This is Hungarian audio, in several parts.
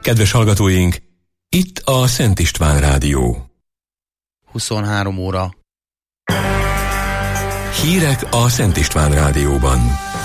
Kedves hallgatóink, itt a Szent István Rádió. 23 óra. Hírek a Szent István Rádióban.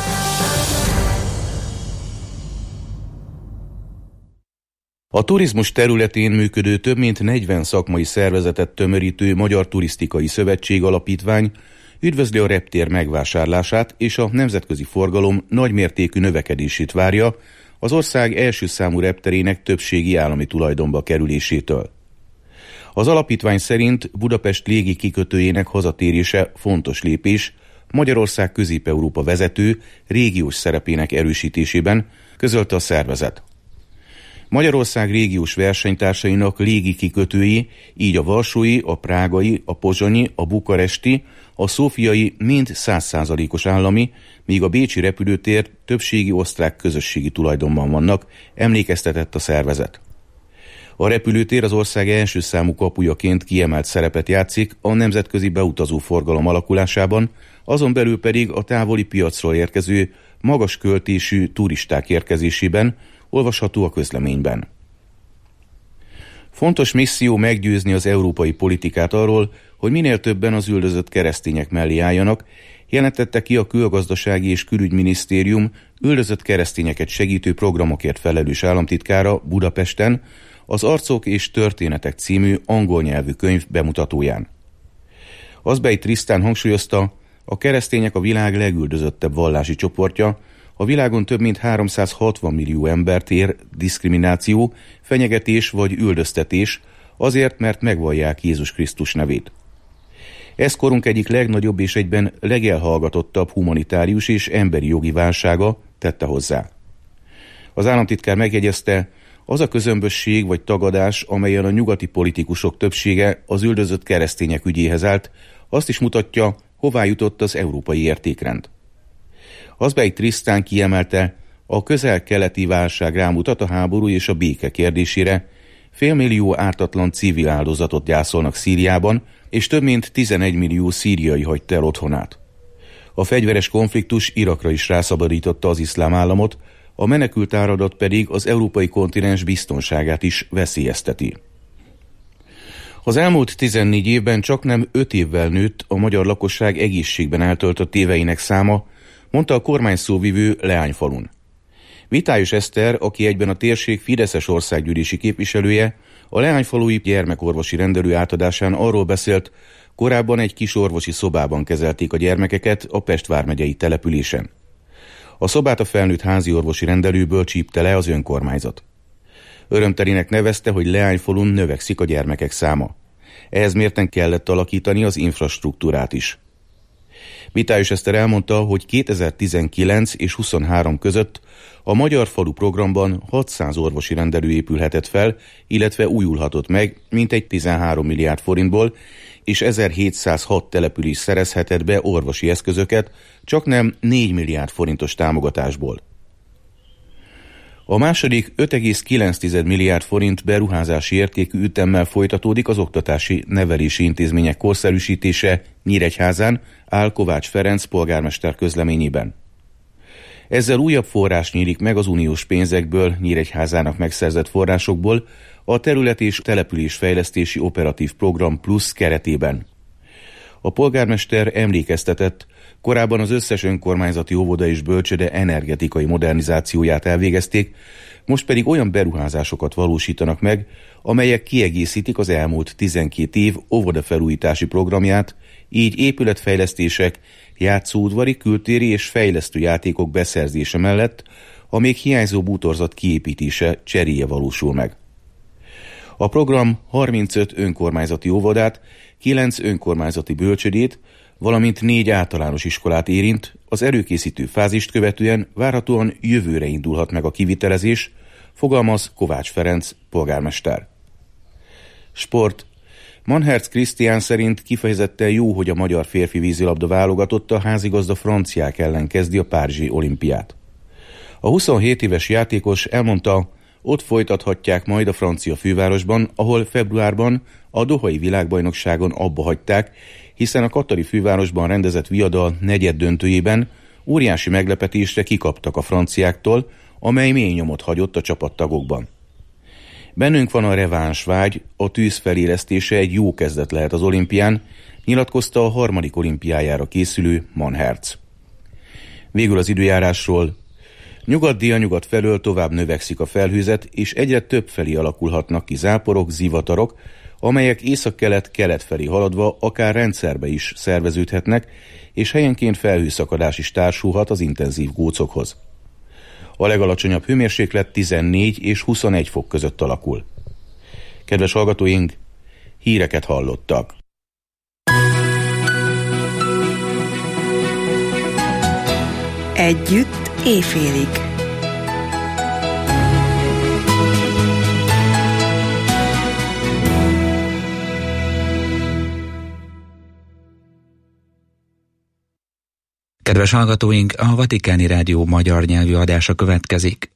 A turizmus területén működő több mint 40 szakmai szervezetet tömörítő Magyar Turisztikai Szövetség Alapítvány üdvözli a reptér megvásárlását és a nemzetközi forgalom nagymértékű növekedését várja az ország első számú repterének többségi állami tulajdonba kerülésétől. Az alapítvány szerint Budapest légi kikötőjének hazatérése fontos lépés Magyarország Közép-Európa vezető, régiós szerepének erősítésében, közölte a szervezet. Magyarország régiós versenytársainak légi kikötői, így a varsói, a prágai, a pozsonyi, a bukaresti, a szófiai mind 100%-os állami, míg a bécsi repülőtér többségi osztrák közösségi tulajdonban vannak, emlékeztetett a szervezet. A repülőtér az ország első számú kapujaként kiemelt szerepet játszik a nemzetközi beutazó forgalom alakulásában, azon belül pedig a távoli piacról érkező, magas költésű turisták érkezésében, olvasható a közleményben. Fontos misszió meggyőzni az európai politikát arról, hogy minél többen az üldözött keresztények mellé álljanak, jelentette ki a Külgazdasági és Külügyminisztérium üldözött keresztényeket segítő programokért felelős államtitkára Budapesten az Arcok és Történetek című angol nyelvű könyv bemutatóján. Azbej Trisztán hangsúlyozta, a keresztények a világ legüldözöttebb vallási csoportja, a világon több mint 360 millió embert ér diszkrimináció, fenyegetés vagy üldöztetés azért, mert megvallják Jézus Krisztus nevét. Ez korunk egyik legnagyobb és egyben legelhallgatottabb humanitárius és emberi jogi válsága, tette hozzá. Az államtitkár megjegyezte, az a közömbösség vagy tagadás, amelyen a nyugati politikusok többsége az üldözött keresztények ügyéhez állt, azt is mutatja, hová jutott az európai értékrend. Azbej Trisztán kiemelte, a közel-keleti válság rámutat a háború és a béke kérdésére, 500 000 ártatlan civil áldozatot gyászolnak Szíriában, és több mint 11 millió szíriai hagyta el otthonát. A fegyveres konfliktus Irakra is rászabadította az iszlám államot, a menekült áradat pedig az európai kontinens biztonságát is veszélyezteti. Az elmúlt 14 évben csaknem 5 évvel nőtt a magyar lakosság egészségben eltöltött éveinek száma, mondta a kormány szóvivő Leányfalun. Vitályos Eszter, aki egyben a térség fideszes országgyűlési képviselője, a leányfalui gyermekorvosi rendelő átadásán arról beszélt, korábban egy kis orvosi szobában kezelték a gyermekeket a Pest vármegyei településen. A szobát a felnőtt házi orvosi rendelőből csípte le az önkormányzat. Örömtelinek nevezte, hogy Leányfalun növekszik a gyermekek száma. Ehhez mérten kellett alakítani az infrastruktúrát is. Vitályos Eszter elmondta, hogy 2019 és 23 között a Magyar Falu programban 600 orvosi rendelő épülhetett fel, illetve újulhatott meg mintegy 13 milliárd forintból, és 1706 település szerezhetett be orvosi eszközöket, csaknem 4 milliárd forintos támogatásból. A második 5,9 milliárd forint beruházási értékű ütemmel folytatódik az oktatási nevelési intézmények korszerűsítése Nyíregyházán, áll Kovács Ferenc polgármester közleményében. Ezzel újabb forrás nyílik meg az uniós pénzekből, Nyíregyházának megszerzett forrásokból a terület- és településfejlesztési operatív program plusz keretében. A polgármester emlékeztetett, korábban az összes önkormányzati óvoda és bölcsőde energetikai modernizációját elvégezték, most pedig olyan beruházásokat valósítanak meg, amelyek kiegészítik az elmúlt 12 év óvodafelújítási programját, így épületfejlesztések, játszóudvari, kültéri és fejlesztő játékok beszerzése mellett a még hiányzó bútorzat kiépítése, cseréje valósul meg. A program 35 önkormányzati óvodát, 9 önkormányzati bölcsödét, valamint 4 általános iskolát érint, az előkészítő fázist követően várhatóan jövőre indulhat meg a kivitelezés, fogalmaz Kovács Ferenc polgármester. Sport. Manherz Krisztián szerint kifejezetten jó, hogy a magyar férfi vízilabda válogatotta házigazda franciák ellen kezdi a párizsi olimpiát. A 27 éves játékos elmondta, ott folytathatják majd a francia fővárosban, ahol februárban a dohai világbajnokságon abba hagyták, hiszen a katari fővárosban rendezett viadal negyeddöntőjében óriási meglepetésre kikaptak a franciáktól, amely mély nyomot hagyott a csapattagokban. Bennünk van a revánsvágy, a tűz felélesztése egy jó kezdet lehet az olimpián, nyilatkozta a 3. olimpiájára készülő Manherz. Végül az időjárásról. Nyugat-délnyugat felől tovább növekszik a felhőzet, és egyre több felé alakulhatnak ki záporok, zivatarok, amelyek észak-kelet-kelet felé haladva akár rendszerbe is szerveződhetnek, és helyenként felhőszakadás is társulhat az intenzív gócokhoz. A legalacsonyabb hőmérséklet 14 és 21 fok között alakul. Kedves hallgatóink, híreket hallottak. Együtt éjfélig. Kedves hallgatóink, a Vatikáni Rádió magyar nyelvű adása következik.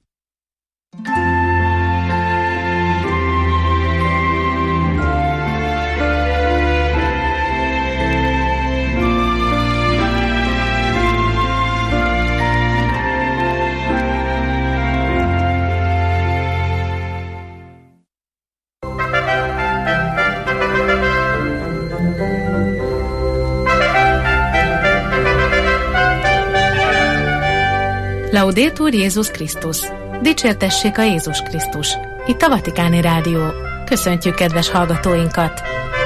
Laudetur Jézus Krisztus! Dicsértessék a Jézus Krisztus! Itt a Vatikáni Rádió. Köszöntjük kedves hallgatóinkat!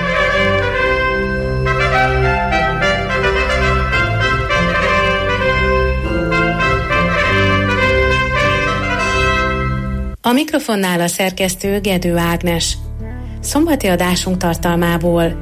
A mikrofonnál a szerkesztő Gedő Ágnes. Szombati adásunk tartalmából: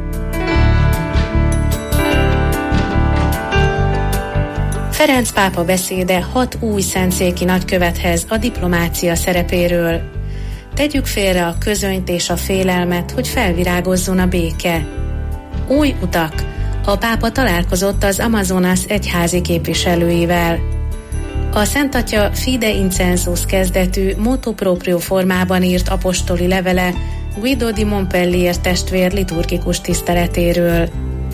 Ferenc pápa beszéde 6 új szentszéki nagykövethez a diplomácia szerepéről. Tegyük félre a közönyt és a félelmet, hogy felvirágozzon a béke. Új utak. A pápa találkozott az Amazonas egyházi képviselőivel. A Szent Atya Fide Incensus kezdetű motu proprio formában írt apostoli levele Guido di Montpellier testvér liturgikus tiszteletéről.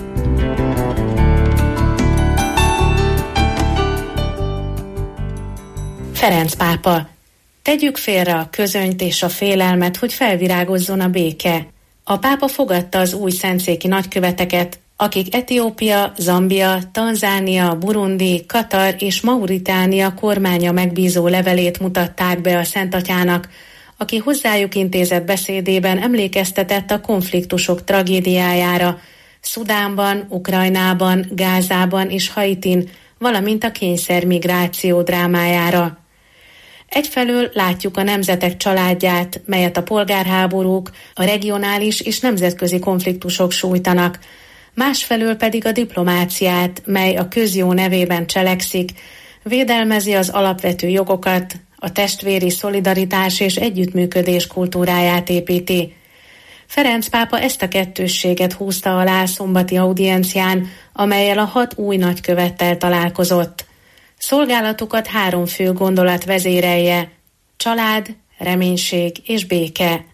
Ferenc pápa. Tegyük félre a közönyt és a félelmet, hogy felvirágozzon a béke. A pápa fogadta az új szentszéki nagyköveteket, akik Etiópia, Zambia, Tanzánia, Burundi, Katar és Mauritánia kormánya megbízó levelét mutatták be a Szent Atyának, aki hozzájuk intézett beszédében emlékeztetett a konfliktusok tragédiájára Szudánban, Ukrajnában, Gázában és Haitin, valamint a kényszermigráció drámájára. Egyfelől látjuk a nemzetek családját, melyet a polgárháborúk, a regionális és nemzetközi konfliktusok sújtanak, másfelől pedig a diplomáciát, mely a közjó nevében cselekszik, védelmezi az alapvető jogokat, a testvéri szolidaritás és együttműködés kultúráját építi. Ferenc pápa ezt a kettősséget húzta alá szombati audiencián, amellyel a 6 új nagykövettel találkozott. Szolgálatukat 3 fő gondolat vezérelje: család, reménység és béke.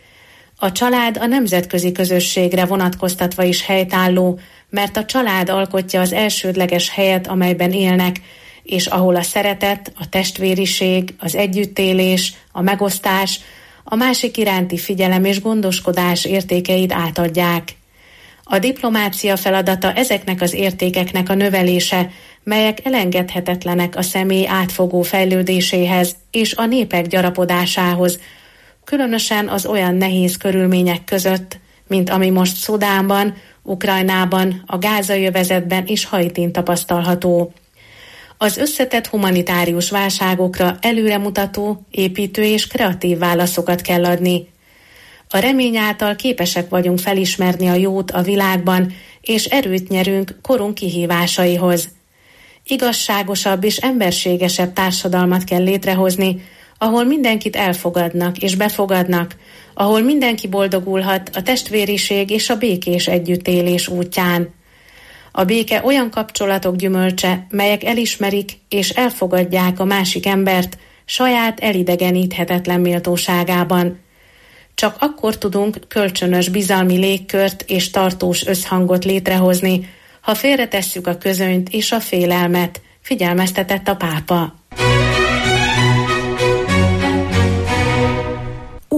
A család a nemzetközi közösségre vonatkoztatva is helytálló, mert a család alkotja az elsődleges helyet, amelyben élnek, és ahol a szeretet, a testvériség, az együttélés, a megosztás, a másik iránti figyelem és gondoskodás értékeit átadják. A diplomácia feladata ezeknek az értékeknek a növelése, melyek elengedhetetlenek a személy átfogó fejlődéséhez és a népek gyarapodásához, különösen az olyan nehéz körülmények között, mint ami most Szudánban, Ukrajnában, a Gázai övezetben és Haitin tapasztalható. Az összetett humanitárius válságokra előremutató, építő és kreatív válaszokat kell adni. A remény által képesek vagyunk felismerni a jót a világban, és erőt nyerünk korunk kihívásaihoz. Igazságosabb és emberségesebb társadalmat kell létrehozni, ahol mindenkit elfogadnak és befogadnak, ahol mindenki boldogulhat a testvériség és a békés együttélés útján. A béke olyan kapcsolatok gyümölcse, melyek elismerik és elfogadják a másik embert saját elidegeníthetetlen méltóságában. Csak akkor tudunk kölcsönös bizalmi légkört és tartós összhangot létrehozni, ha félretesszük a közönyt és a félelmet, figyelmeztetett a pápa.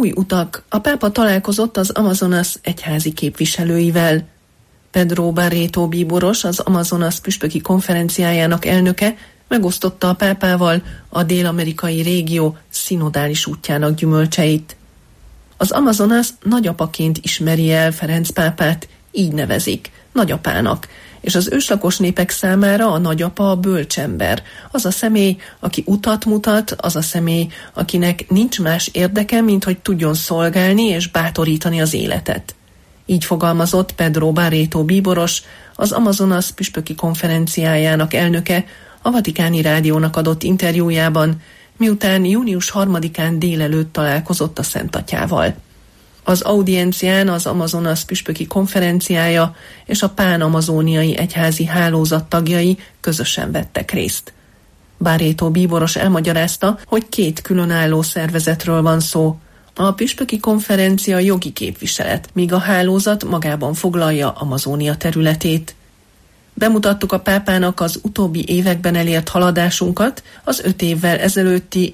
Új utak. A pápa találkozott az Amazonas egyházi képviselőivel. Pedro Barreto bíboros, az Amazonas püspöki konferenciájának elnöke megosztotta a pápával a dél-amerikai régió szinodális útjának gyümölcseit. Az Amazonas nagyapaként ismeri el Ferenc pápát, így nevezik, nagyapának, és az őslakos népek számára a nagyapa a bölcsember, az a személy, aki utat mutat, az a személy, akinek nincs más érdeke, mint hogy tudjon szolgálni és bátorítani az életet. Így fogalmazott Pedro Barreto bíboros, az Amazonas püspöki konferenciájának elnöke a Vatikáni Rádiónak adott interjújában, miután június 3-án délelőtt találkozott a Szent Atyával. Az audiencián az Amazonas püspöki konferenciája és a pán-amazóniai egyházi hálózat tagjai közösen vettek részt. Barreto bíboros elmagyarázta, hogy 2 különálló szervezetről van szó. A püspöki konferencia jogi képviselet, míg a hálózat magában foglalja Amazónia területét. Bemutattuk a pápának az utóbbi években elért haladásunkat az 5 évvel ezelőtti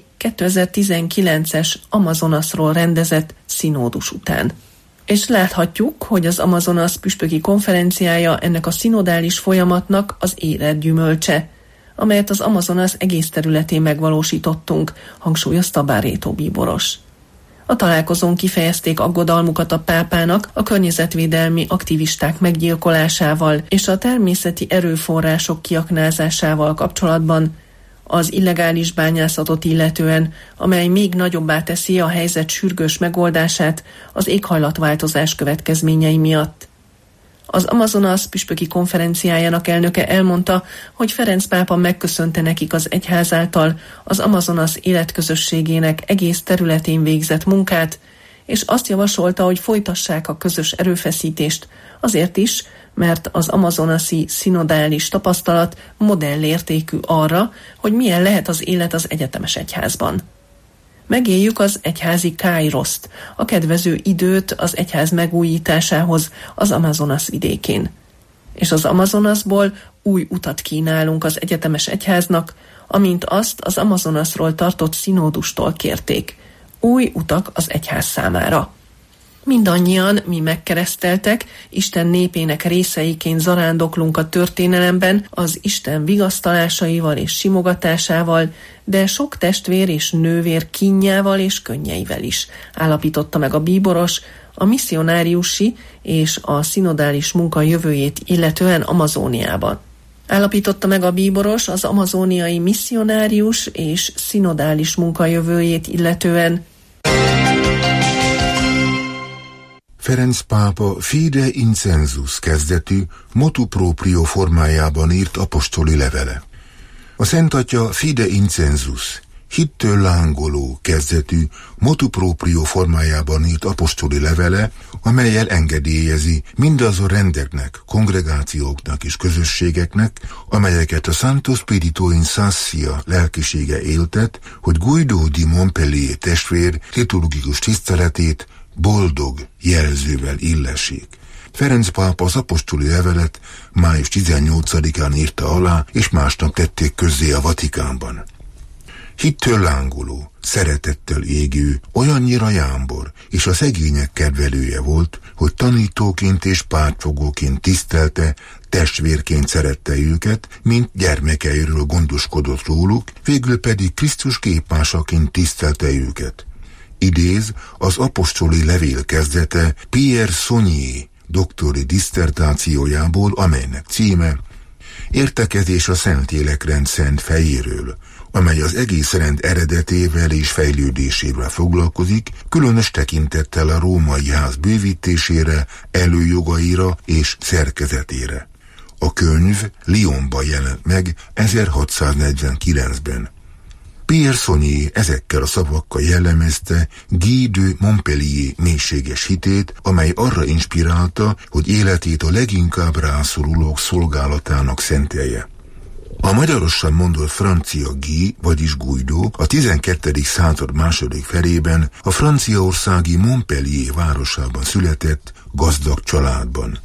2019-es Amazonasról rendezett szinódus után. És láthatjuk, hogy az Amazonas püspöki konferenciája ennek a szinodális folyamatnak az élet gyümölcse, amelyet az Amazonas egész területén megvalósítottunk, hangsúlyozta Barreto bíboros. A találkozón kifejezték aggodalmukat a pápának a környezetvédelmi aktivisták meggyilkolásával és a természeti erőforrások kiaknázásával kapcsolatban, az illegális bányászatot illetően, amely még nagyobbá teszi a helyzet sürgős megoldását az éghajlatváltozás következményei miatt. Az Amazonas püspöki konferenciájának elnöke elmondta, hogy Ferenc pápa megköszönte nekik az egyház által az Amazonas életközösségének egész területén végzett munkát, és azt javasolta, hogy folytassák a közös erőfeszítést, azért is, mert az amazonasi szinodális tapasztalat modellértékű arra, hogy milyen lehet az élet az egyetemes egyházban. Megéljük az egyházi káiroszt, a kedvező időt az egyház megújításához az Amazonas vidékén. És az Amazonasból új utat kínálunk az egyetemes egyháznak, amint azt az Amazonasról tartott színódustól kérték. Új utak az egyház számára. Mindannyian mi megkereszteltek, Isten népének részeiként zarándoklunk a történelemben, az Isten vigasztalásaival és simogatásával, de sok testvér és nővér kínjával és könnyeivel is, állapította meg a bíboros, a misszionáriusi és a szinodális munka jövőjét illetően Amazóniában. Állapította meg a bíboros az amazóniai misszionárius és szinodális munka jövőjét illetően. Ferenc pápa Fide Incensus kezdetű motu proprio formájában írt apostoli levele. A Szent Atya Fide Incensus hittől lángoló kezdetű motu proprio formájában írt apostoli levele, amellyel engedélyezi mindazon rendeknek, kongregációknak és közösségeknek, amelyeket a Santo Spirito in Sassia lelkisége éltet, hogy Guido di Montpellier testvér liturgikus tiszteletét boldog jelzővel illessék. Ferenc pápa az apostoli levelet május 18-án írta alá, és másnap tették közzé a Vatikánban. Hittől lángoló, szeretettel égő, olyannyira jámbor, és a szegények kedvelője volt, hogy tanítóként és pártfogóként tisztelte, testvérként szerette őket, mint gyermekeiről gondoskodott róluk, végül pedig Krisztus képmásaként tisztelte őket. Idéz az apostoli levél kezdete Pierre Saunier doktori disszertációjából, amelynek címe Értekezés a Szentélekrend szent fejéről, amely az egész rend eredetével és fejlődésével foglalkozik, különös tekintettel a római ház bővítésére, előjogaira és szerkezetére. A könyv Lyonban jelent meg 1649-ben. Pierre Saunier ezekkel a szavakkal jellemezte Guy de Montpellier mélységes hitét, amely arra inspirálta, hogy életét a leginkább rászorulók szolgálatának szentelje. A magyarosan mondott francia Guy, vagyis Guido a 12. század második felében a franciaországi Montpellier városában született gazdag családban.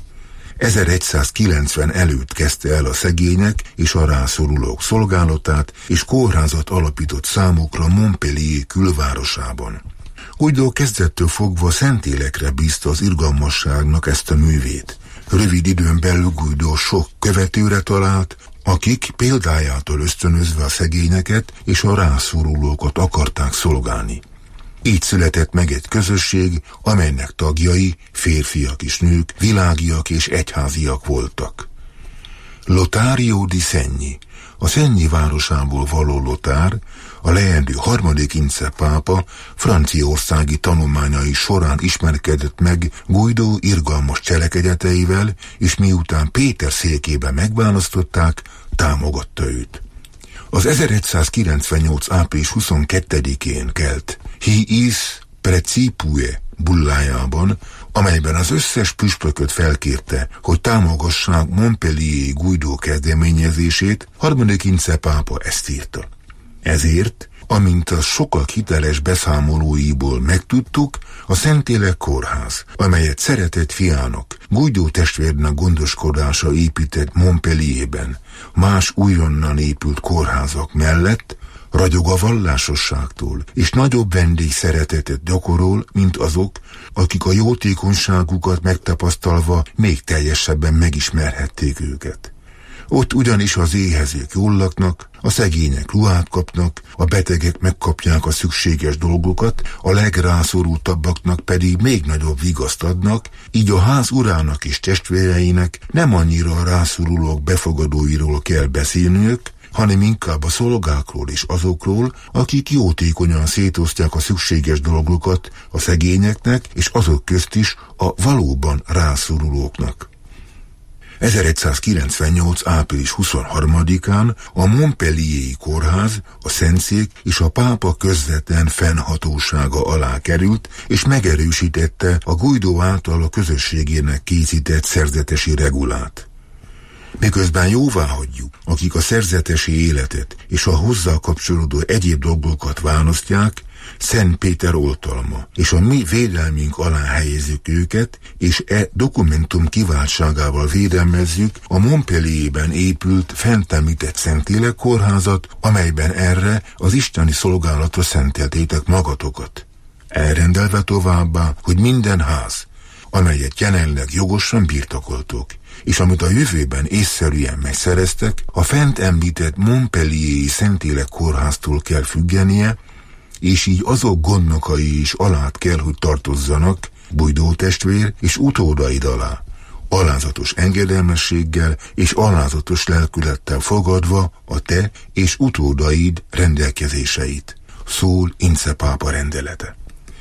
1190 előtt kezdte el a szegények és a rászorulók szolgálatát, és kórházat alapított számukra Montpellier külvárosában. Guido kezdettől fogva Szentlélekre bízta az irgalmasságnak ezt a művét. Rövid időn belül Guido sok követőre talált, akik példájától ösztönözve a szegényeket és a rászorulókat akarták szolgálni. Így született meg egy közösség, amelynek tagjai, férfiak és nők, világiak és egyháziak voltak. Lotario di Segni, a Segni városából való Lotár, a leendő harmadik Ince pápa franciaországi tanulmányai során ismerkedett meg Guido irgalmas cselekedeteivel, és miután Péter székébe megválasztották, támogatta őt. Az 1198. április 22-én kelt Hi is Precipue bullájában, amelyben az összes püspököt felkérte, hogy támogassák Montpellier-i Guido kezdeményezését, harmadik Ince pápa ezt írta. Ezért, amint a sokak hiteles beszámolóiból megtudtuk, a Szentlélek kórház, amelyet szeretett fiának, Guido testvérnek gondoskodása épített Montpellierben, más újonnan épült kórházak mellett, ragyog a vallásosságtól, és nagyobb vendégszeretetet gyakorol, mint azok, akik a jótékonyságukat megtapasztalva még teljesebben megismerhették őket. Ott ugyanis az éhezők jól laknak, a szegények ruhát kapnak, a betegek megkapják a szükséges dolgokat, a legrászorultabbaknak pedig még nagyobb vigaszt adnak, így a ház urának és testvéreinek nem annyira a rászorulók befogadóiról kell beszélniük, hanem inkább a szolgákról és azokról, akik jótékonyan szétosztják a szükséges dolgokat a szegényeknek és azok közt is a valóban rászorulóknak. 1198. április 23-án a Montpellier-i kórház, a Szentszék és a pápa közvetlen fennhatósága alá került, és megerősítette a Guido által a közösségének készített szerzetesi regulát. Miközben jóváhagyjuk, akik a szerzetesi életet és a hozzá kapcsolódó egyéb dolgokat választják, Szent Péter oltalma, és a mi védelmünk alá helyezzük őket, és dokumentum kiváltságával védelmezzük a Montpellierben épült fent említett Szentlélek kórházat, amelyben erre az isteni szolgálatra szenteltétek magatokat. Elrendelve továbbá, hogy minden ház, amelyet jelenleg jogosan birtokoltok, és amit a jövőben észszerűen megszereztek, a fent említett Montpellier-i Szentlélek kórháztól kell függenie, és így azok gondnokai is alát kell, hogy tartozzanak, Guido testvér és utódaid alá, alázatos engedelmességgel és alázatos lelkülettel fogadva a te és utódaid rendelkezéseit, szól Ince pápa rendelete.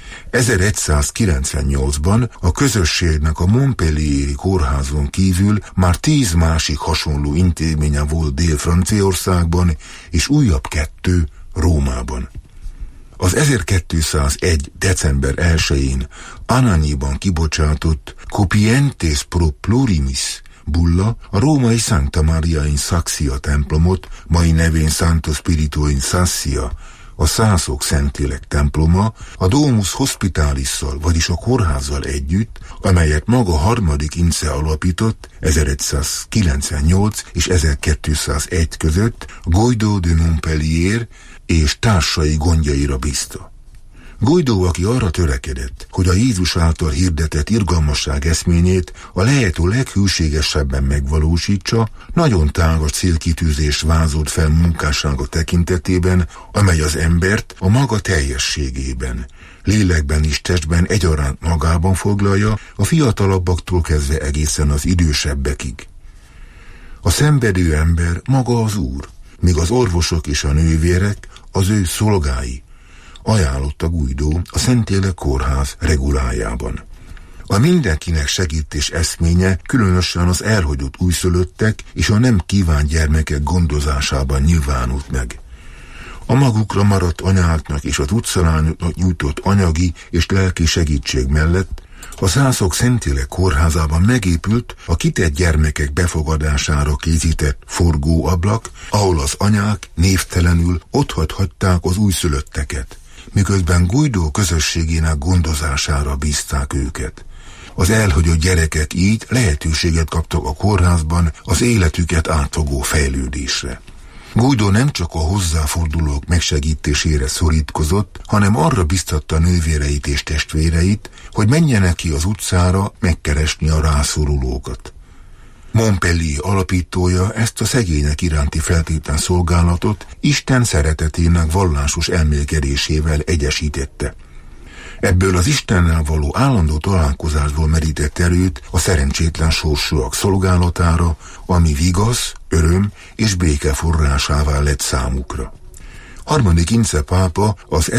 1198-ban a közösségnek a Montpellier-i kórházon kívül már 10 másik hasonló intézménye volt Dél-Franciaországban, és újabb 2 Rómában. Az 1201. december 1-én Anagniban kibocsátott Copientes pro plurimis bulla a római Santa Maria in Saxia templomot, mai nevén Santo Spirito in Sassia, a Szászok Szentlélek temploma, a Domus Hospitalissal, vagyis a kórházzal együtt, amelyet maga harmadik Ince alapított 1198 és 1201 között Guido de Montpellier és társai gondjaira bízta. Guido, aki arra törekedett, hogy a Jézus által hirdetett irgalmasság eszményét a lehető leghűségesebben megvalósítsa, nagyon tágas célkitűzés vázolt fel munkássága tekintetében, amely az embert a maga teljességében, lélekben és testben egyaránt magában foglalja, a fiatalabbaktól kezdve egészen az idősebbekig. A szenvedő ember maga az Úr, míg az orvosok és a nővérek az ő szolgái, ajánlotta Guido a Szentlélek kórház regulájában. A mindenkinek segítés eszménye különösen az elhagyott újszülöttek és a nem kívánt gyermekek gondozásában nyilvánult meg. A magukra maradt anyáknak és az utcalányoknak nyújtott anyagi és lelki segítség mellett a Szászok Szentlélek kórházában megépült a kitett gyermekek befogadására készített forgóablak, ahol az anyák névtelenül otthagyhatták az újszülötteket, miközben Guido közösségének gondozására bízták őket. Az elhagyott gyerekek így lehetőséget kaptak a kórházban az életüket átfogó fejlődésre. Guido nem csak a hozzáfordulók megsegítésére szorítkozott, hanem arra biztatta nővéreit és testvéreit, hogy menjenek ki az utcára megkeresni a rászorulókat. Montpellier alapítója ezt a szegények iránti feltétlen szolgálatot Isten szeretetének vallásos elmélkedésével egyesítette. Ebből az Istennel való állandó találkozásból merített erőt a szerencsétlen sorsúak szolgálatára, ami vigasz, öröm és béke forrásává lett számukra. Harmadik Ince pápa az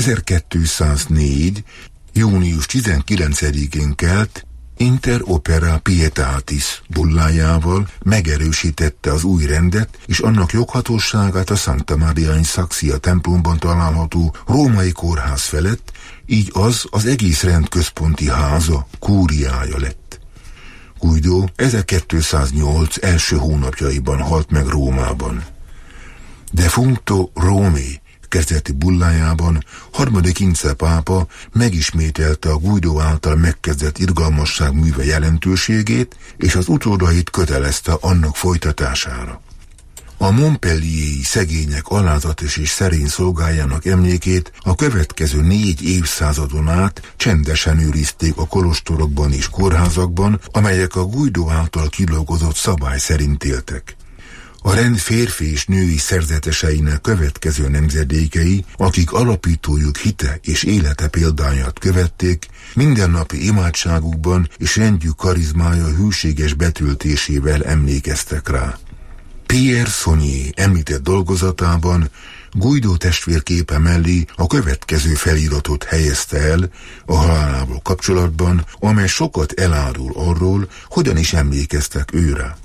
1204. június 19-én kelt Inter opera pietatis bullájával megerősítette az új rendet és annak joghatóságát a Santa Maria in Saxia templomban található római kórház felett, így az egész rend központi háza, kúriája lett. Guido 1208 első hónapjaiban halt meg Rómában. Defuncto Romae kezdeti bullájában harmadik Ince pápa megismételte a Guido által megkezdett irgalmasság műve jelentőségét, és az utódait kötelezte annak folytatására. A montpellieri szegények alázatos és szerény szolgájának emlékét a következő 4 évszázadon át csendesen őrizték a kolostorokban és kórházakban, amelyek a Guido által kidolgozott szabály szerint éltek. A rend férfi és női szerzeteseinek következő nemzedékei, akik alapítójuk hite és élete példáját követték, mindennapi imádságukban és rendjük karizmája hűséges betöltésével emlékeztek rá. Pierre Saunier említett dolgozatában Guido testvérképe mellé a következő feliratot helyezte el a halálával kapcsolatban, amely sokat elárul arról, hogyan is emlékeztek őre.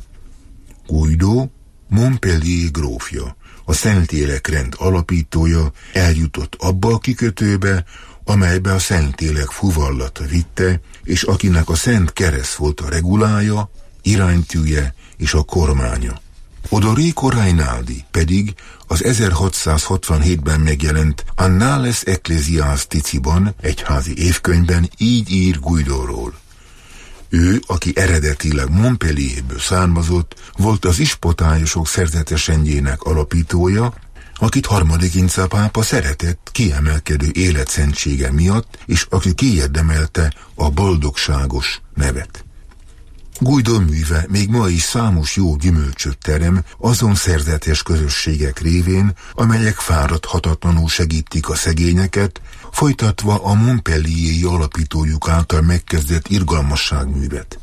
Guido, Montpellier grófja, a Szentlélek rend alapítója eljutott abba a kikötőbe, amelybe a Szentlélek fuvallata vitte, és akinek a Szent Kereszt volt a regulája, iránytűje és a kormánya. Odorico Rainaldi pedig az 1667-ben megjelent Annales Ecclesiasticiban, egyházi évkönyvben így ír Guidóról. Ő, aki eredetileg Montpellierből származott, volt az ispotályosok szerzetesendjének alapítója, akit harmadik Ince pápa szeretett kiemelkedő életszentsége miatt, és aki kiérdemelte a boldogságos nevet. Guido műve még ma is számos jó gyümölcsöt terem azon szerzetes közösségek révén, amelyek fáradhatatlanul segítik a szegényeket, folytatva a montpellieri alapítójuk által megkezdett irgalmasságművet.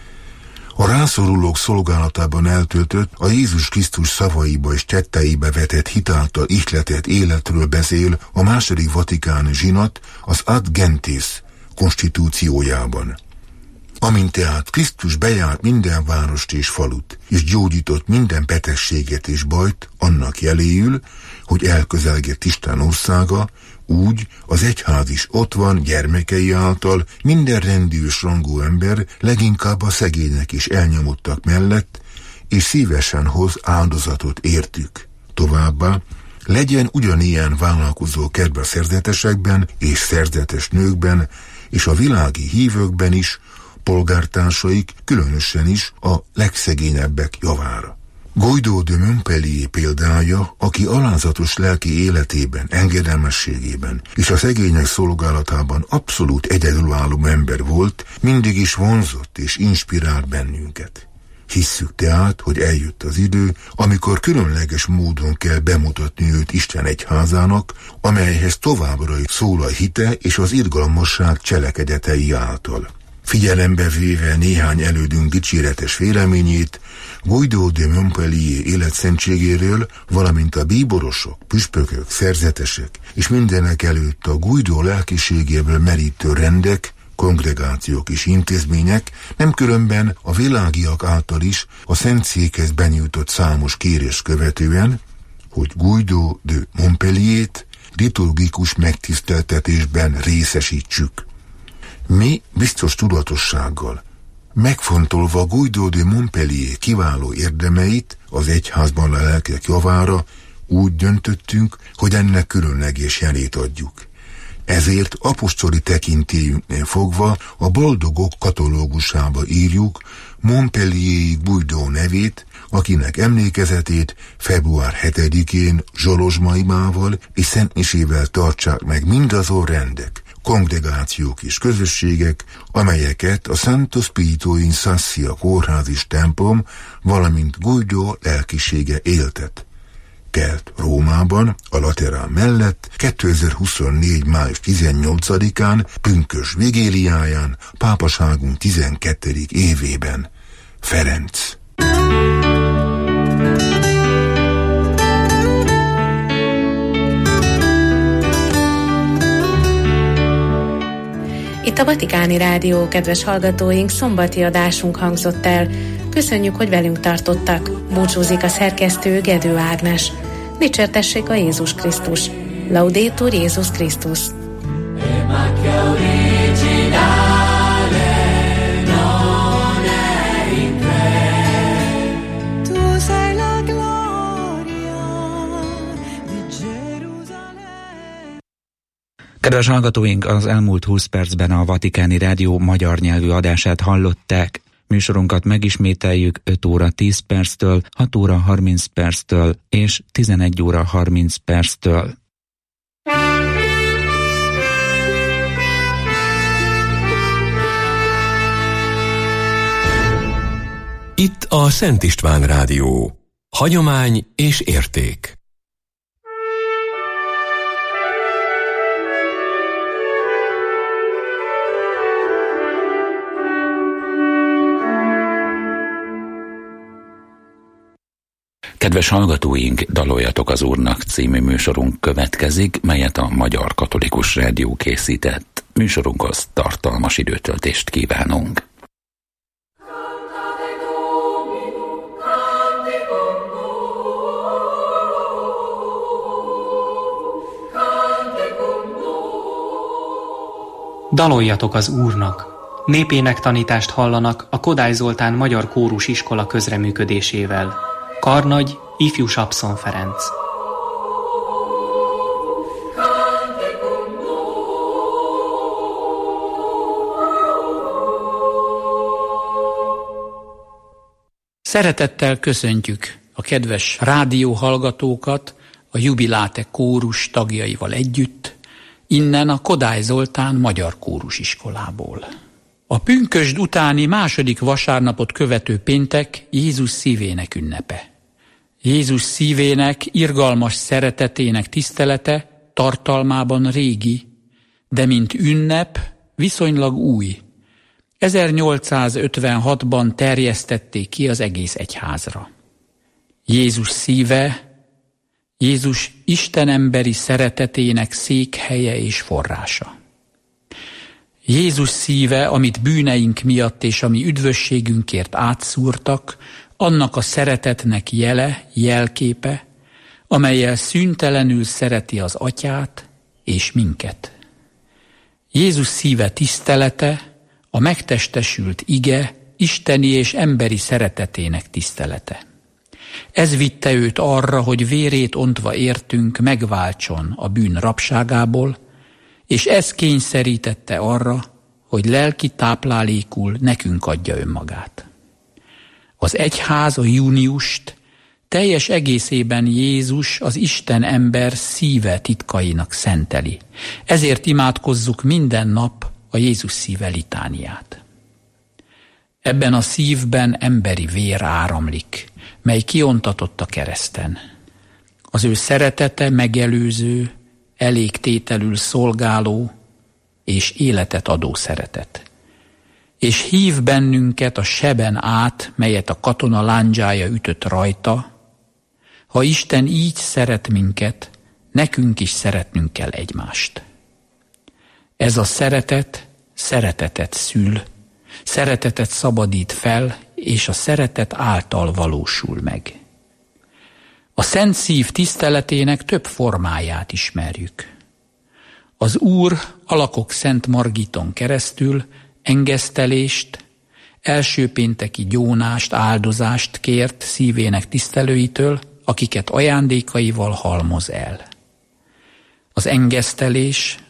A rászorulók szolgálatában eltöltött, a Jézus Krisztus szavaiba és tetteibe vetett hitáltal ihletett életről beszél a második vatikáni zsinat az Ad Gentes konstitúciójában. Amint tehát Krisztus bejárt minden várost és falut, és gyógyított minden betegséget és bajt, annak jeléül, hogy elközelgett Isten országa, úgy az egyház is ott van gyermekei által minden rendű és rangú ember, leginkább a szegények és elnyomottak mellett, és szívesen hoz áldozatot értük. Továbbá, legyen ugyanilyen vállalkozó kedve a szerzetesekben és szerzetes nőkben, és a világi hívőkben is, polgártársaik, különösen is a legszegényebbek javára. Guido de Montpellier példája, aki alázatos lelki életében, engedelmességében és a szegények szolgálatában abszolút egyedülálló ember volt, mindig is vonzott és inspirált bennünket. Hisszük tehát, hogy eljött az idő, amikor különleges módon kell bemutatni őt Isten egyházának, amelyhez továbbra is szól a hite és az irgalmasság cselekedetei által. Figyelembe véve néhány elődünk dicséretes véleményét, Guido de Montpellier életszentségéről, valamint a bíborosok, püspökök, szerzetesek és mindenek előtt a Guido lelkiségéből merítő rendek, kongregációk és intézmények, nem különben a világiak által is a Szentszékhez benyújtott számos kérés követően, hogy Guido de Montpellier-t liturgikus megtiszteltetésben részesítsük. Mi biztos tudatossággal, megfontolva Guido de Montpellier kiváló érdemeit az egyházban a lelkek javára, úgy döntöttünk, hogy ennek különleges jelét adjuk. Ezért apostoli tekintélyünknél fogva a boldogok katalógusába írjuk Montpellier-i Guido nevét, akinek emlékezetét február 7-én zsolozsmaimával és szentmisével tartsák meg mindazon rendek, kongregációk és közösségek, amelyeket a Santo Spirito in Sassia kórház és templom, valamint Guido lelkisége éltet. Kelt Rómában, a Laterán mellett 2024. május 18-án, pünkösd vigéliáján, pápaságunk 12. évében. Ferenc. Itt a Vatikáni Rádió, kedves hallgatóink, szombati adásunk hangzott el. Köszönjük, hogy velünk tartottak. Búcsúzik a szerkesztő, Gedő Ágnes. Dicsértessék a Jézus Krisztus. Laudetur Jézus Krisztus. Kedves hallgatóink, az elmúlt 20 percben a Vatikáni Rádió magyar nyelvű adását hallották. Műsorunkat megismételjük 5 óra 10 perctől, 6 óra 30 perctől és 11 óra 30 perctől. Itt a Szent István Rádió. Hagyomány és érték. Kedves hallgatóink, Daloljatok az Úrnak című műsorunk következik, melyet a Magyar Katolikus Rádió készített. Műsorunkhoz tartalmas időtöltést kívánunk. Daloljatok az Úrnak! Népének tanítást hallanak a Kodály Zoltán Magyar Kórus Iskola közreműködésével. Karnagy, ifjú Sapszon Ferenc. Szeretettel köszöntjük a kedves rádióhallgatókat a Jubilate kórus tagjaival együtt, innen a Kodály Zoltán Magyar Kórus Iskolából. A pünkösd utáni második vasárnapot követő péntek Jézus szívének ünnepe. Jézus szívének irgalmas szeretetének tisztelete tartalmában régi, de mint ünnep viszonylag új. 1856-ban terjesztették ki az egész egyházra. Jézus szíve, Jézus istenemberi szeretetének székhelye és forrása. Jézus szíve, amit bűneink miatt és ami üdvösségünkért átszúrtak, annak a szeretetnek jele, jelképe, amellyel szüntelenül szereti az Atyát és minket. Jézus szíve tisztelete, a megtestesült ige, isteni és emberi szeretetének tisztelete. Ez vitte őt arra, hogy vérét ontva értünk megváltson a bűn rabságából, és ez kényszerítette arra, hogy lelki táplálékul nekünk adja önmagát. Az egyház a júniust teljes egészében Jézus az Isten ember szíve titkainak szenteli. Ezért imádkozzuk minden nap a Jézus szíve litániát. Ebben a szívben emberi vér áramlik, mely kiontatott a kereszten. Az ő szeretete megelőző, elégtételül szolgáló és életet adó szeretet. És hív bennünket a seben át, melyet a katona lándzsája ütött rajta. Ha Isten így szeret minket, nekünk is szeretnünk kell egymást. Ez a szeretet szeretetet szül, szeretetet szabadít fel, és a szeretet által valósul meg. A Szent Szív tiszteletének több formáját ismerjük. Az Úr alakok Szent Margiton keresztül engesztelést, első pénteki gyónást, áldozást kért szívének tisztelőitől, akiket ajándékaival halmoz el. Az engesztelés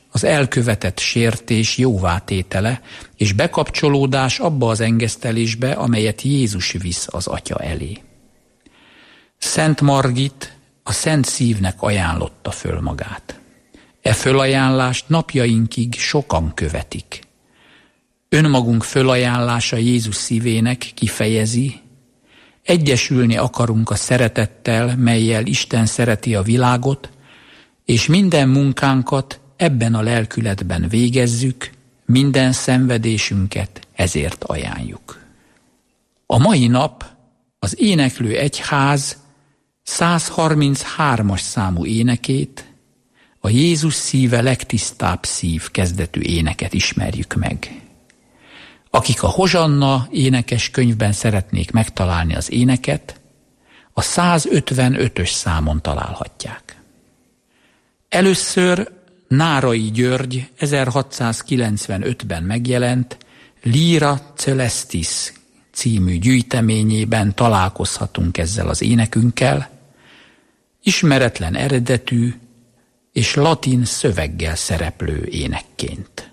az elkövetett sértés jóvátétele és bekapcsolódás abba az engesztelésbe, amelyet Jézus visz az Atya elé. Szent Margit a Szent Szívnek ajánlotta föl magát. E fölajánlást napjainkig sokan követik. Önmagunk fölajánlása Jézus szívének kifejezi, egyesülni akarunk a szeretettel, mellyel Isten szereti a világot, és minden munkánkat ebben a lelkületben végezzük, minden szenvedésünket ezért ajánljuk. A mai nap az Éneklő Egyház 133-as számú énekét, a Jézus szíve legtisztább szív kezdetű éneket ismerjük meg. Akik a Hozsanna énekes könyvben szeretnék megtalálni az éneket, a 155-ös számon találhatják. Először Nárai György 1695-ben megjelent Lyra Celestis című gyűjteményében találkozhatunk ezzel az énekünkkel, ismeretlen eredetű és latin szöveggel szereplő énekként.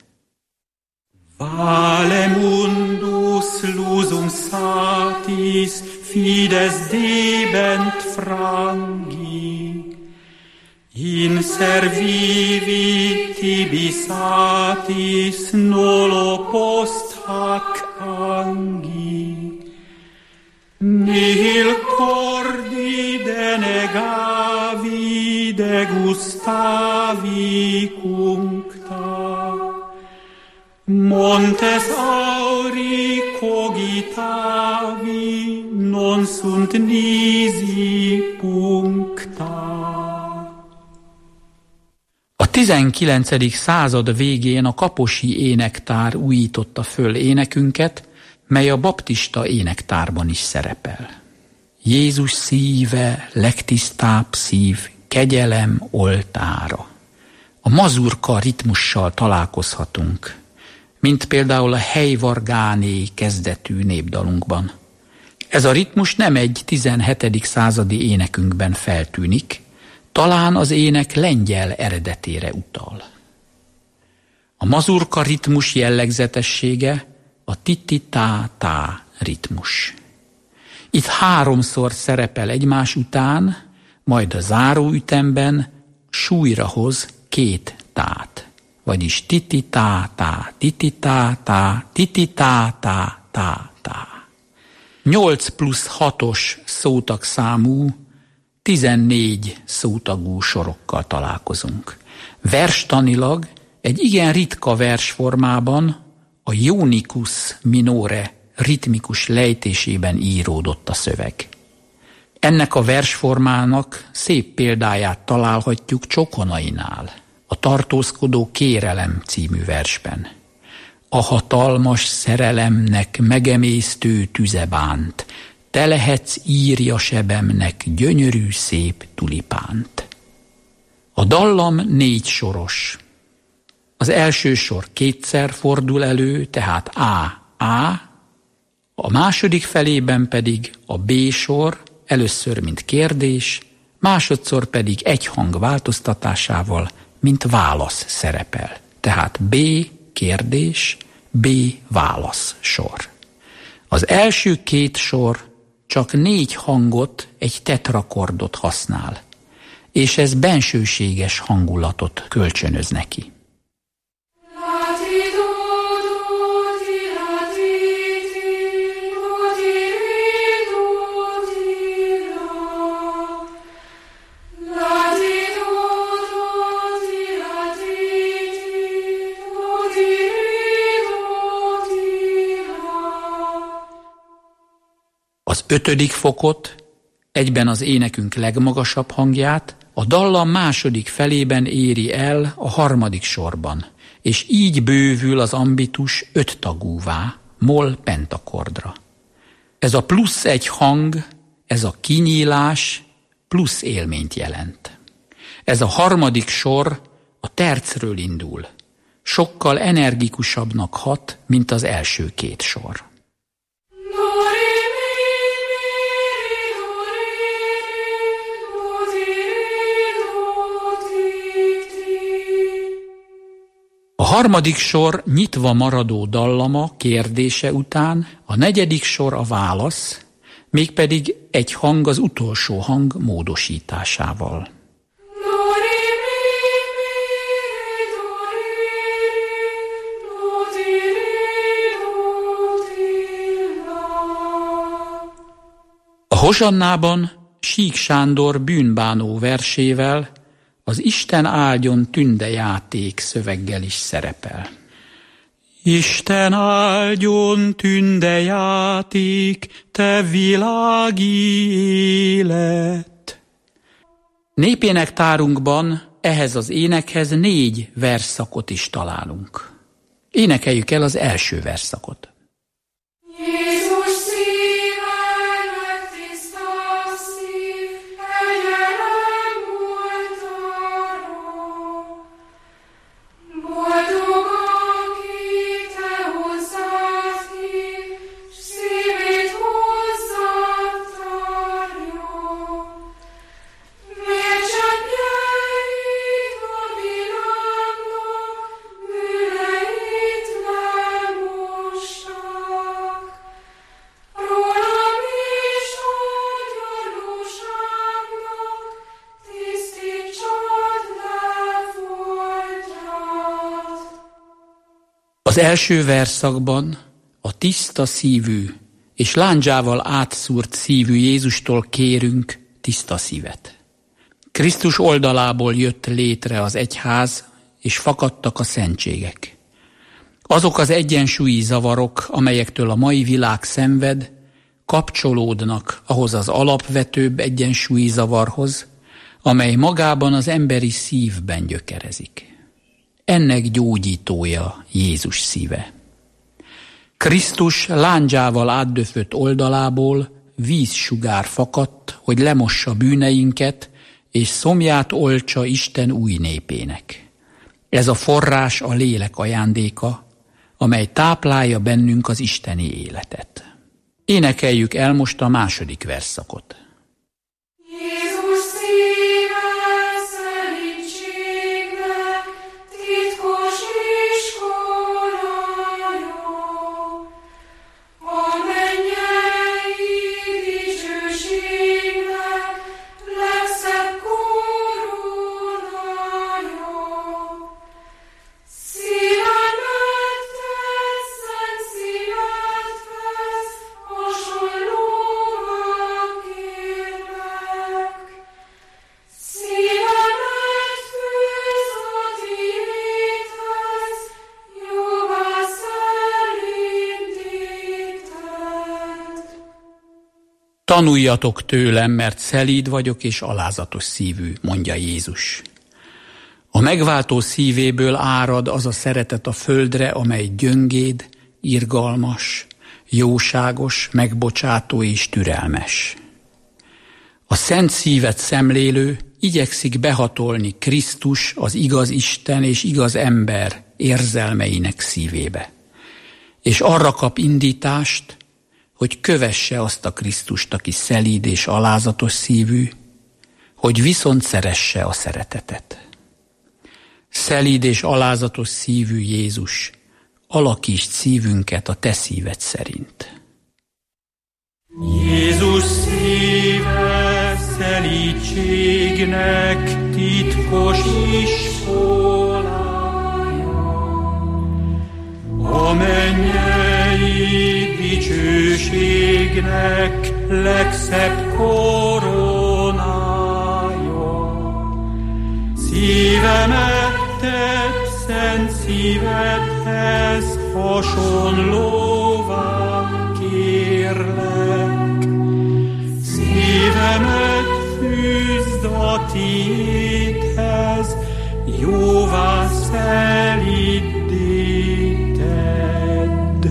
Vale mundus lusum satis fides debent frangi, in servivi tibi satis nolo post hac angi, nihil cordi denegavi degustavi cuncta, montes auri cogitavi non sunt nisi puncta. A 19. század végén a kaposi énektár újította föl énekünket, mely a baptista énektárban is szerepel. Jézus szíve, legtisztább szív, kegyelem oltára. A mazurka ritmussal találkozhatunk, mint például a Helyvargáné kezdetű népdalunkban. Ez a ritmus nem egy 17. századi énekünkben feltűnik, talán az ének lengyel eredetére utal. A mazurka ritmus jellegzetessége a titi-tá-tá ritmus. Itt 3-szor szerepel egymás után, majd a záróütemben súlyra hoz 2 tát, vagyis titi-tá-tá, titi-tá-tá, titi-tá-tá-tá-tá. 8 plusz 6-os szótagszámú 14 szótagú sorokkal találkozunk. Verstanilag egy igen ritka versformában, a Ionicus minore ritmikus lejtésében íródott a szöveg. Ennek a versformának szép példáját találhatjuk Csokonainál, a Tartózkodó kérelem című versben. A hatalmas szerelemnek megemésztő tüze bánt, te lehetsz írja sebemnek gyönyörű szép tulipánt. A dallam 4 soros. Az első sor 2-szer fordul elő, tehát A, a második felében pedig a B sor, először mint kérdés, másodszor pedig egy hang változtatásával, mint válasz szerepel. Tehát B kérdés, B válasz sor. Az első 2 sor csak 4 hangot, egy tetrakordot használ, és ez bensőséges hangulatot kölcsönöz neki. Az 5. fokot, egyben az énekünk legmagasabb hangját, a dallam második felében éri el a 3. sorban, és így bővül az ambitus 5 tagúvá, moll pentakordra. Ez a plusz egy hang, ez a kinyílás plusz élményt jelent. Ez a 3. sor a tercről indul, sokkal energikusabbnak hat, mint az első 2 sor. harmadik sor nyitva maradó dallama kérdése után, a negyedik sor a válasz, mégpedig egy hang az utolsó hang módosításával. A hozsannában Sík Sándor bűnbánó versével az Isten áldjon tünde játék szöveggel is szerepel. Isten áldjon tünde játék, te világi élet. Népénektárunkban ehhez az énekhez 4 versszakot is találunk. Énekeljük el az első versszakot. Az első versszakban a tiszta szívű és lándzsával átszúrt szívű Jézustól kérünk tiszta szívet. Krisztus oldalából jött létre az egyház, és fakadtak a szentségek. Azok az egyensúlyi zavarok, amelyektől a mai világ szenved, kapcsolódnak ahhoz az alapvetőbb egyensúlyi zavarhoz, amely magában az emberi szívben gyökerezik. Ennek gyógyítója Jézus szíve. Krisztus lándzsával átdöfött oldalából vízsugár fakadt, hogy lemossa bűneinket, és szomját oltsa Isten új népének. Ez a forrás a lélek ajándéka, amely táplálja bennünk az isteni életet. Énekeljük el most a második versszakot. Tanuljatok tőlem, mert szelíd vagyok és alázatos szívű, mondja Jézus. A megváltó szívéből árad az a szeretet a földre, amely gyöngéd, irgalmas, jóságos, megbocsátó és türelmes. A szent szívet szemlélő igyekszik behatolni Krisztus, az igaz Isten és igaz ember érzelmeinek szívébe. És arra kap indítást, hogy kövesse azt a Krisztust, aki szelíd és alázatos szívű, hogy viszont szeresse a szeretetet. Szelíd és alázatos szívű Jézus, alakítsd szívünket a te szíved szerint. Jézus szíve szelídségnek titkos iskolája, a mennyei dicsőségnek legszebb koronája. Szívemet tett szent szívedhez hasonlóvá kérlek. Szívemet fűzd a tiédhez, jóvá szelíddé tedd.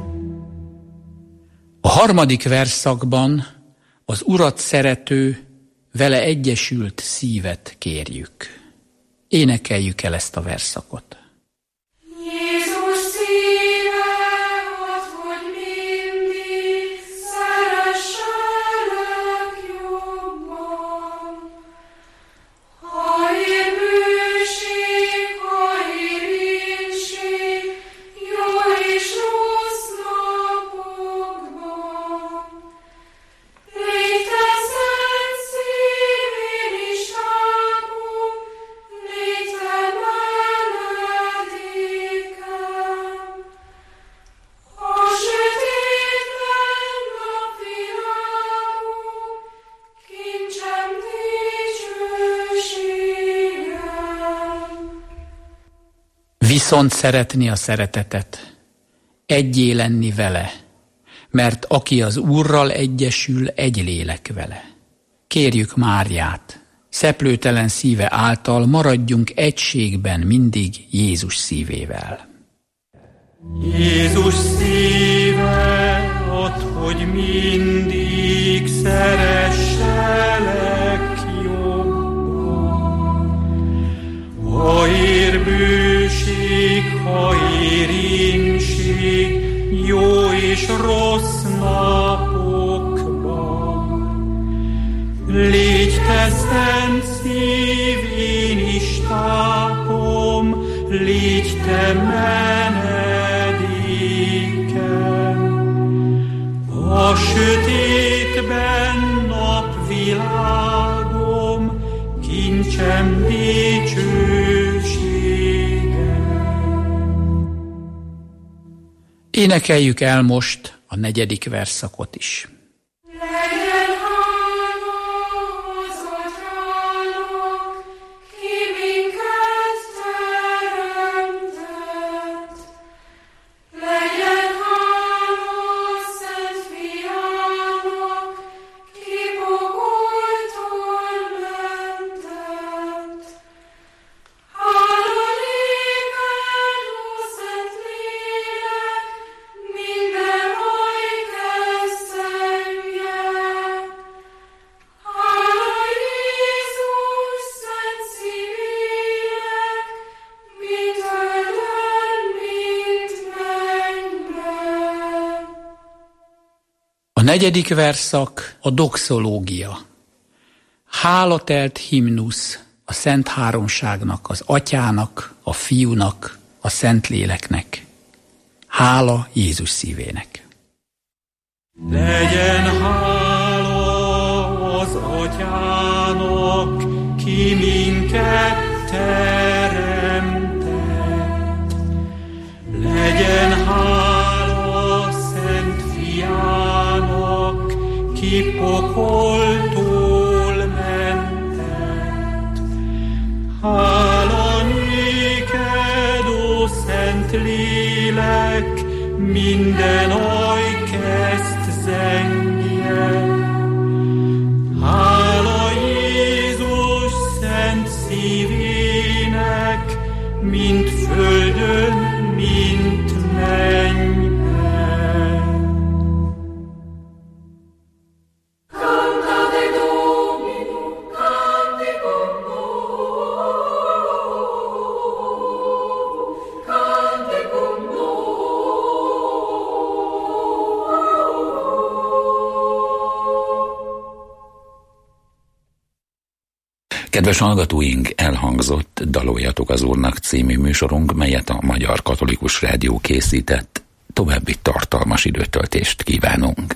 A harmadik versszakban az Urat szerető, vele egyesült szívet kérjük. Énekeljük el ezt a versszakot. Jézus szíve, add, hogy mindig szeresselek jobban. Ha ér bűség, ha ér irigy, viszont szeretni a szeretetet, egyé lenni vele, mert aki az Úrral egyesül, egy lélek vele. Kérjük Máriát, szeplőtelen szíve által maradjunk egységben mindig Jézus szívével. Jézus szíve, add, hogy mindig szeresselek jobban. Ha ér bőség, ha ér ínség, jó és rossz napokban. Légy te szent szív, én is tápom, légy te menedékem. A sötétben napvilágom, kincsem dicsőségem. Énekeljük el most a 4. versszakot is. A 4. verszak a doxológia. Hálatelt himnusz a Szent Háromságnak, az Atyának, a Fiúnak, a Szentléleknek. Hála Jézus szívének. Legyen hála az Atyának, ki minket teremtett. Legyen hála Szent Fiának, ki pokoltól mentett. Hála néked, ó Szent Lélek, minden aj kezd zengjen. Hála Jézus szent szívének, mind földön, mind mennyben. Cantate Domino, canticum novum, canticum Kedves hallgatóink, elhangzott Daloljatok az Úrnak című műsorunk, melyet a Magyar Katolikus Rádió készített. További tartalmas időtöltést kívánunk.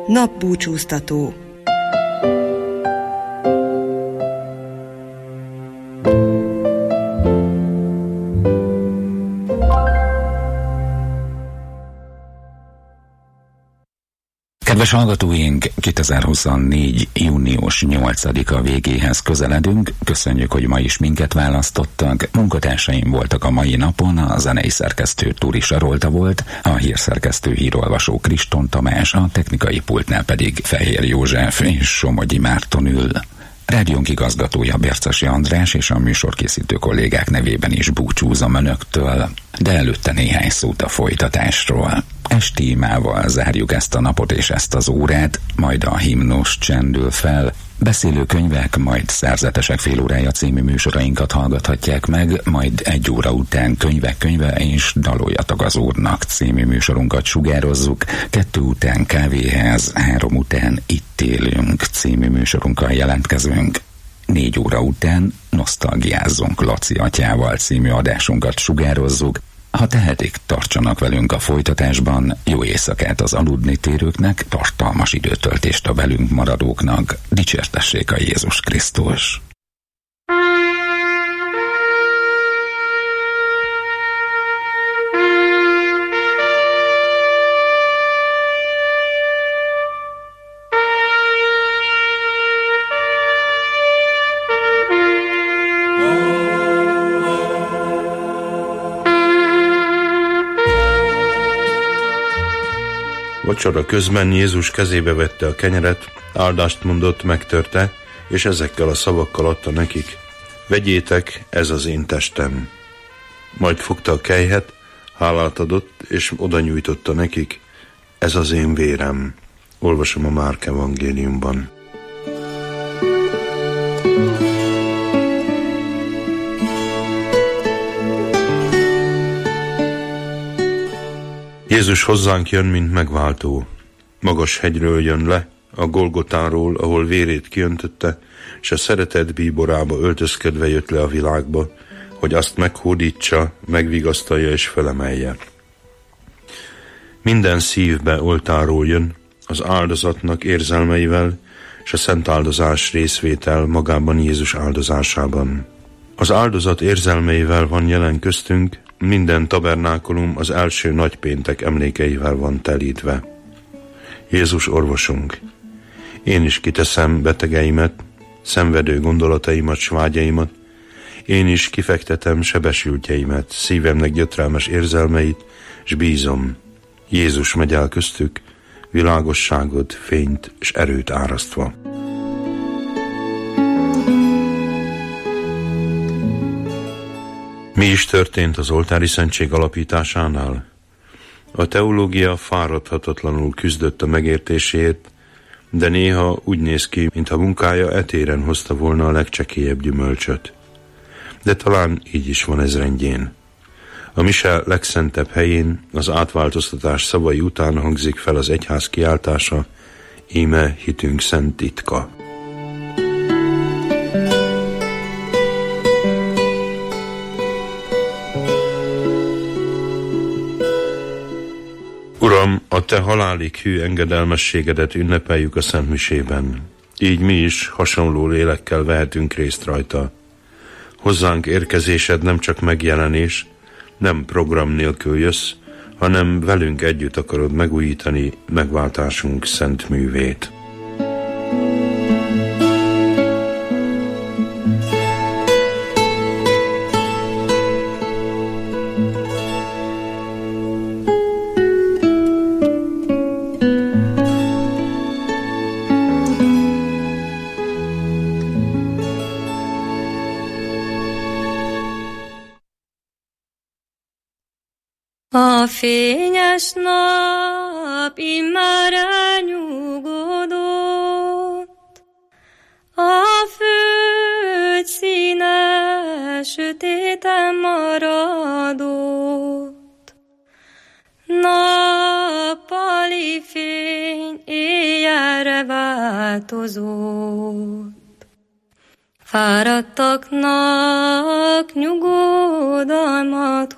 Napbúcsúztató. Kedves hallgatóink, 2024. június 8-a végéhez közeledünk. Köszönjük, hogy ma is minket választottak. Munkatársaim voltak a mai napon, a zenei szerkesztő Túri Sarolta volt, a hírszerkesztő hírolvasó Kriston Tamás, a technikai pultnál pedig Fehér József és Somogyi Márton ül. Rádiónk igazgatója Bercesi András és a műsorkészítő kollégák nevében is búcsúzom önöktől, de előtte néhány szót a folytatásról. Esti imával zárjuk ezt a napot és ezt az órát, majd a himnusz csendül fel. Beszélő könyvek, majd Szerzetesek fél órája című műsorainkat hallgathatják meg, majd 1 óra után Könyvek könyve és Daloljatok az Úrnak című műsorunkat sugározzuk, 2 után Kávéház, 3 után Itt élünk című műsorunkkal jelentkezünk. 4 óra után Nosztalgiázzunk Laci atyával című adásunkat sugározzuk. Ha tehetik, tartsanak velünk a folytatásban, jó éjszakát az aludni térőknek, tartalmas időtöltést a velünk maradóknak, dicsértessék a Jézus Krisztus! Vacsora közben Jézus kezébe vette a kenyeret, áldást mondott, megtörte, és ezekkel a szavakkal adta nekik: vegyétek, ez az én testem. Majd fogta a kelyhet, hálát adott, és oda nyújtotta nekik: ez az én vérem. Olvasom a Márk evangéliumban. Jézus hozzánk jön, mint megváltó. Magas hegyről jön le, a Golgotáról, ahol vérét kiöntötte, és a szeretet bíborába öltözködve jött le a világba, hogy azt meghódítsa, megvigasztalja és felemelje. Minden szívbe oltáról jön, az áldozatnak érzelmeivel, és a szent áldozás részvétel magában Jézus áldozásában. Az áldozat érzelmeivel van jelen köztünk, minden tabernákulum az első nagypéntek emlékeivel van telítve. Jézus orvosunk. Én is kiteszem betegeimet, szenvedő gondolataimat, s vágyaimat. Én is kifektetem sebesültjeimet, szívemnek gyötrelmes érzelmeit, s bízom. Jézus megy el köztük, világosságot, fényt és erőt árasztva. Mi is történt az oltári szentség alapításánál? A teológia fáradhatatlanul küzdött a megértéséért, de néha úgy néz ki, mintha munkája etéren hozta volna a legcsekélyebb gyümölcsöt. De talán így is van ez rendjén. A mise legszentebb helyén, az átváltoztatás szavai után hangzik fel az egyház kiáltása: íme hitünk szent titka. Uram, a Te halálig hű engedelmességedet ünnepeljük a Szent Misében. Így mi is hasonló lélekkel vehetünk részt rajta. Hozzánk érkezésed nem csak megjelenés, nem program nélkül jössz, hanem velünk együtt akarod megújítani megváltásunk szent művét. A fényes nap immár elnyugodott, a föld színe sötéten maradott. Nappali fény éjjelre változott, fáradtaknak nyugodalmat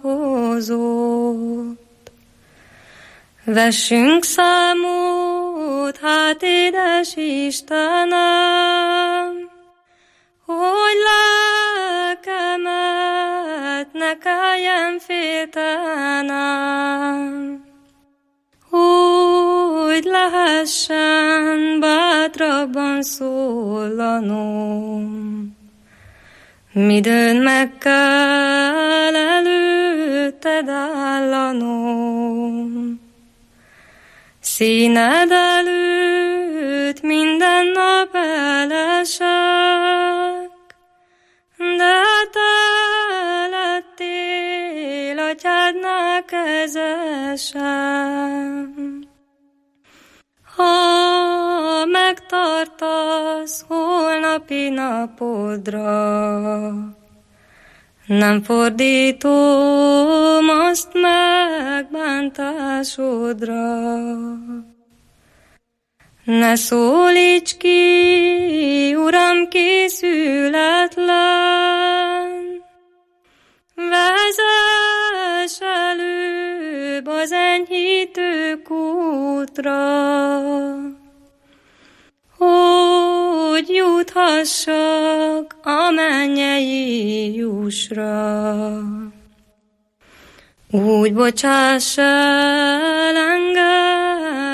hozott. Vessünk számot hát édes Istenem, hogy lelkemet ne kelljen féltenem, hogy lehessen bátrabban szólanom, midőn meg kell előtted állanom. Színed előtt minden nap elesek, de te lettél atyádnál kezesem. Ha megtartasz holnapi napodra, nem fordítom azt megbántásodra. Ne szólíts ki, Uram, készületlen, vezess előbb az enyhítő kútra, hogy juthassak a mennyei jussra. Úgy bocsáss el